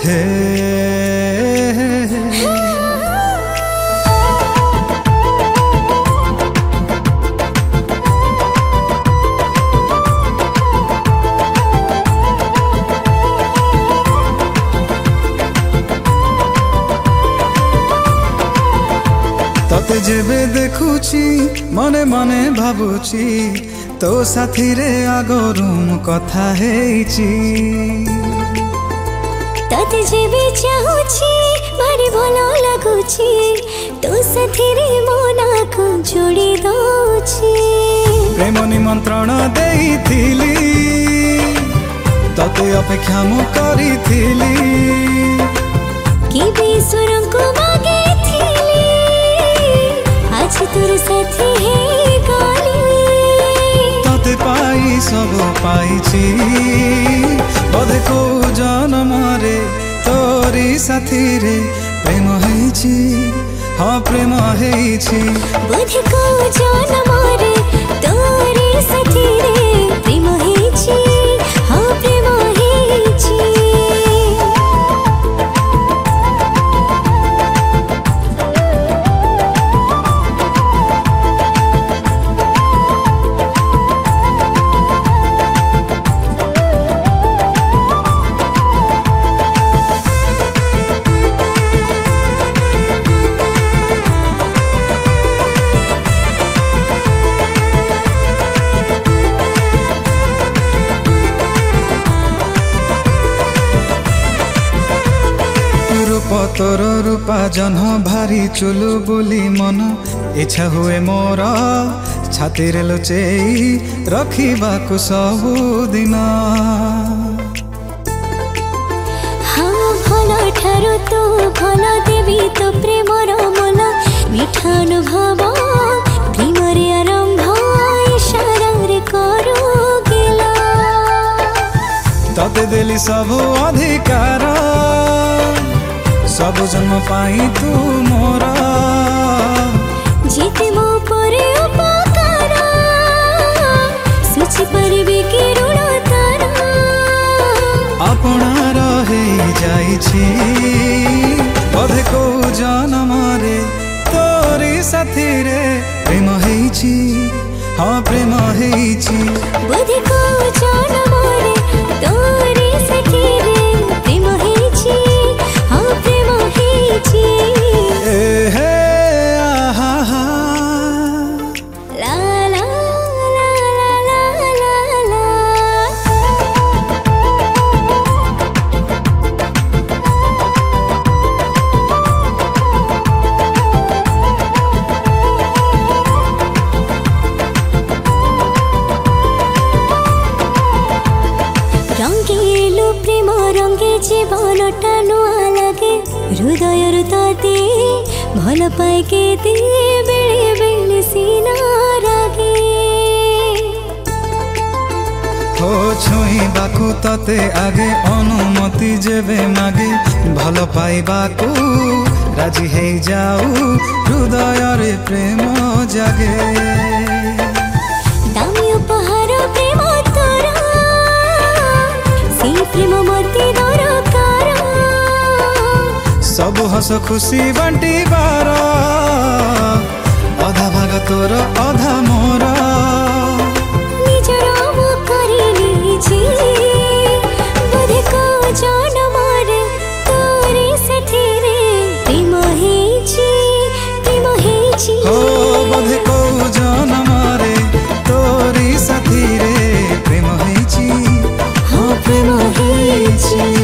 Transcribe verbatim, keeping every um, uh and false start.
हे तते जेबे देखुची मने मने भाबुची तो साथी रे आगरू मु कथा हेची तते जेबे चाहुची भारी भलो लागुची तो साथी रे मोना को जोड़ी दोची प्रेम निमंत्रण देइथिली तते अपेक्षा मु करिथिली कि बेसुर को मागे आज तोर साथी है गाली तते पाई सब पाइची बधे को जन्म रे तोरी साथी रे प्रेम हेची हाँ प्रेम हेची बधे को जन्म रे तोरी साथी रे प्रेम हेची हाँ प्रेम हेची तोर रूपा जन भारी चुलु बुली मन इच्छा हुए मोर छाती रे लुचेई रखिबाकु सबुदिन हाँ भल ठारू तू भल देवी तो प्रेमर मन मिठा अनुभव प्रेम रे आरंभ इशारा रे करू गेला तते देली सब अधिकार सब जन्म पाई तू मोरा जीते मो परे उपकार सुची परिबे कि ऋण तारा अपना रहे जाइछि बधे को जन्म रे तोरी साथी रे प्रेम हेछि हाँ प्रेम हेछि बधे को जन्म रे तोरी साथी रे प्रेम हेछि हाँ प्रेम हेछि ए हे आहा हा ला ला ला ला ला ला रंगेलु प्रेम रंगे जीवन टानुआ लगे हृदय ताते भल पाए के दे बेले बेले सीना रागे हो छुई बाकु तते आगे अनुमति जेबे मागे भल पाइबाकु राजी हे जाऊ हृदय रे प्रेम जागे दामी उपहार प्रेम तोरा से प्रेम मते दरकार सब हस खुशी बांटी बार अधा भाग तोर अधा मोर निजर मो करिली जी बधे को जन्म रे तोरी साथी रे प्रेम हेछि प्रेम हेछि हो बधे को जन्म रे तोरी साथी रे प्रेम हेछि हाँ प्रेम हेछि।